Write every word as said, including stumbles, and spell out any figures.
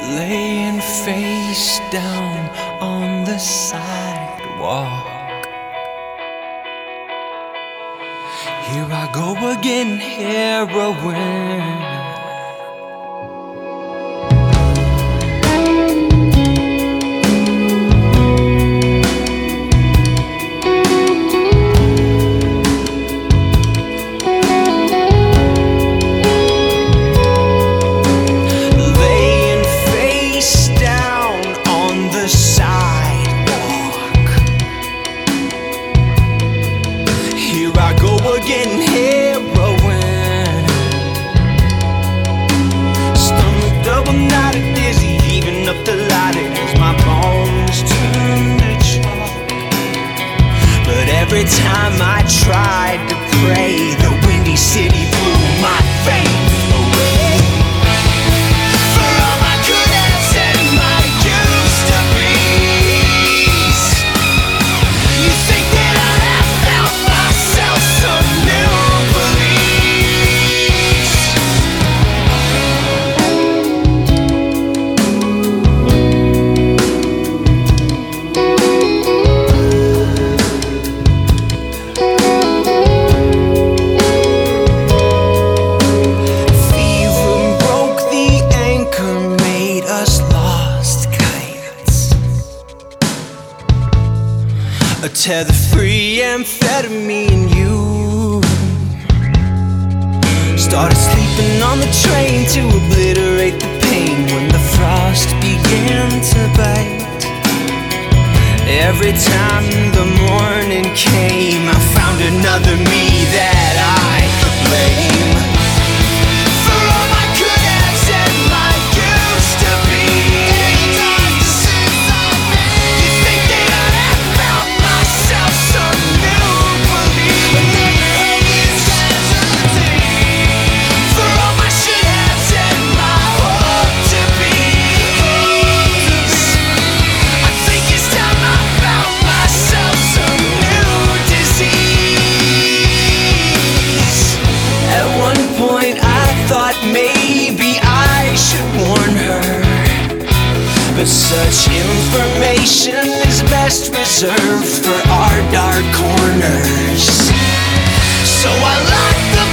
laying face down on the sidewalk. Here I go again, heroin. Again, heroin. Stomach double knotted, dizzy, heaving up the ladder as my bones turn to chalk. But every time I tried to pray, the windy city blew my faith away. For all I could have said, my used to be's. You think that I have found myself some new beliefs? Fever broke the anchor, made us lost kites. A tether-free amphetamine, you started sleeping on the train to obliterate the pain when the frost began to bite. Every time the morning came, I found another me that I could blame. For all I could have said, my used to be's. You think that I have found myself some new beliefs? For all I should have said, my hope to be's. I think it's time I found myself some new disease. At one point I thought maybe I should warn her, but such information is best reserved for our dark corners. So I locked the